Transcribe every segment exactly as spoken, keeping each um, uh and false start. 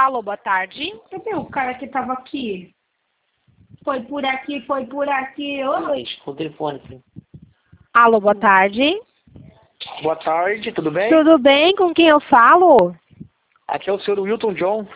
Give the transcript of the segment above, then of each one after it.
Alô, boa tarde. Cadê o cara que tava aqui? Foi por aqui, foi por aqui. Oi. O telefone, filho. Alô, boa tarde. Boa tarde, tudo bem? Tudo bem? Com quem eu falo? Aqui é o senhor Wilton John.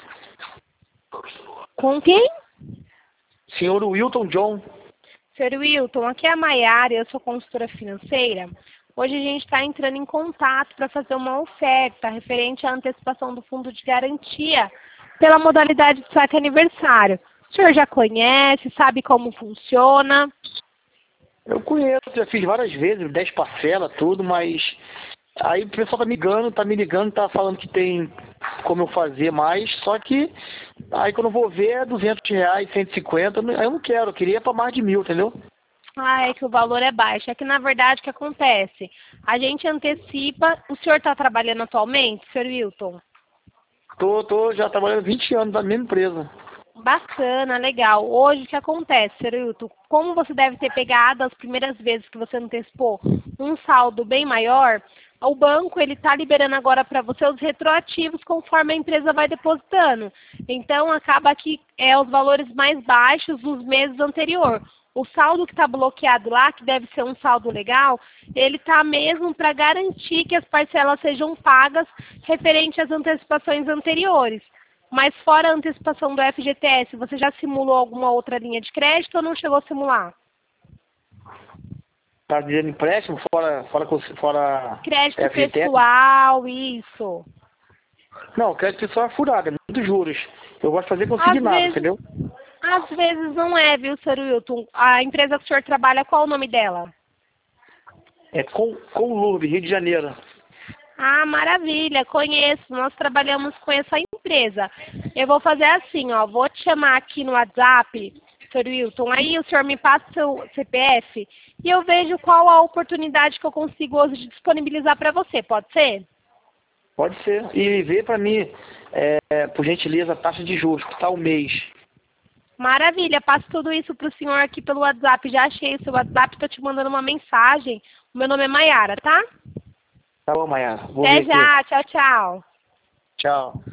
Com quem? Senhor Wilton John. Senhor Wilton, aqui é a Maiara, eu sou consultora financeira. Hoje a gente está entrando em contato para fazer uma oferta referente à antecipação do fundo de garantia pela modalidade de saque aniversário. O senhor já conhece, sabe como funciona? Eu conheço, já fiz várias vezes, dez parcelas, tudo, mas aí o pessoal tá me ligando, tá me ligando, tá falando que tem como eu fazer mais, só que aí quando eu vou ver é duzentos reais, cento e cinquenta, aí eu não quero, eu queria para mais de mil, entendeu? Ah, é que o valor é baixo. É que, na verdade, o que acontece? A gente antecipa... O senhor está trabalhando atualmente, senhor Wilton? Tô, tô já trabalhando vinte anos na mesma empresa. Bacana, legal. Hoje, o que acontece, senhor Wilton? Como você deve ter pegado as primeiras vezes que você antecipou um saldo bem maior, o banco ele está liberando agora para você os retroativos conforme a empresa vai depositando. Então, acaba que é os valores mais baixos nos meses anteriores. O saldo que está bloqueado lá, que deve ser um saldo legal, ele está mesmo para garantir que as parcelas sejam pagas referente às antecipações anteriores. Mas fora a antecipação do F G T S, você já simulou alguma outra linha de crédito ou não chegou a simular? Tá dizendo empréstimo, fora, fora, fora Crédito F G T S? pessoal, isso. Não, crédito pessoal é furado, é muito juros. Eu gosto de fazer Às consignado, vezes, entendeu? às vezes não é, viu, senhor Wilton? A empresa que o senhor trabalha, qual o nome dela? É com, com Lourdes, Rio de Janeiro. Ah, maravilha, conheço. Nós trabalhamos com essa empresa. Eu vou fazer assim, ó, vou te chamar aqui no WhatsApp, senhor Wilton, aí o senhor me passa o seu C P F e eu vejo qual a oportunidade que eu consigo hoje disponibilizar para você, pode ser? Pode ser. E vê para mim, é, por gentileza, a taxa de juros, que tá o mês. Maravilha, passo tudo isso para o senhor aqui pelo WhatsApp. Já achei o seu WhatsApp, estou te mandando uma mensagem. O meu nome é Maiara, tá? Tá bom, Maiara. Vou Até ver aqui. já, tchau, tchau. Tchau.